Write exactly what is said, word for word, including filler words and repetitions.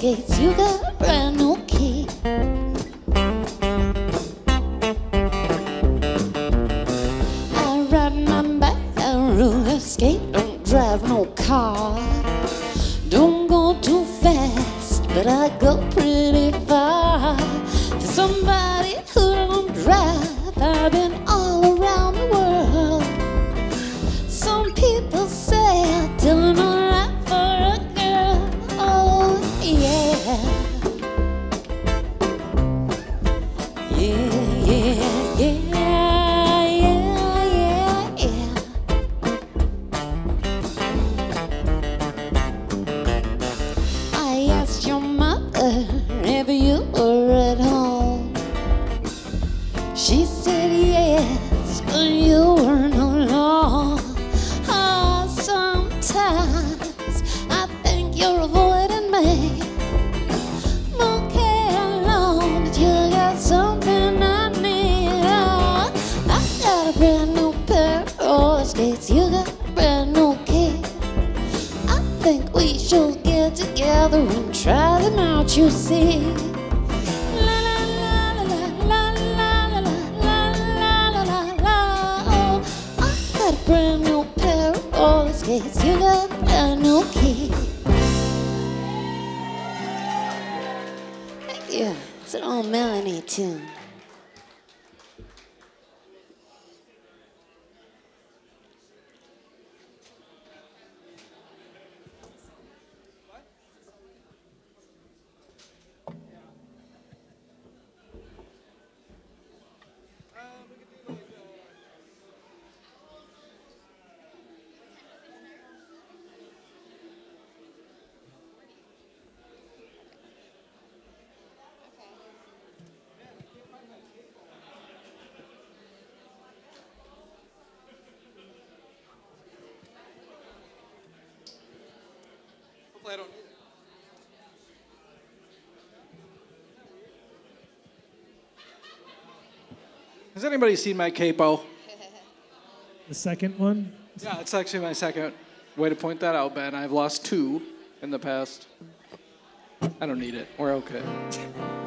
skates, you got a brand new key. I ride my bike, I roller skate, don't drive no car. Don't go too fast, but I go pretty far. For somebody who don't drive, I've been all around the world. Some people say I'm doing alright for a girl. Oh yeah, yeah, yeah, yeah, yeah, yeah, yeah. I asked your mother if you were at home. She said yes, but you weren't alone. Oh, sometimes I think you're avoiding me. Okay, alone, but you got something I need. Oh, I got a brand new pair of roller skates. You got a brand new key. I think we should get together and try them out, you see. La la la la la la la la la la la la. Oh, I got a brand new pair of roller skates. You got a brand new key. Thank you. It's an old Melanie tune. Hopefully I don't need it. Has anybody seen my capo? The second one? Yeah, it's actually my second. Way to point that out, Ben. I've lost two in the past. I don't need it. We're okay.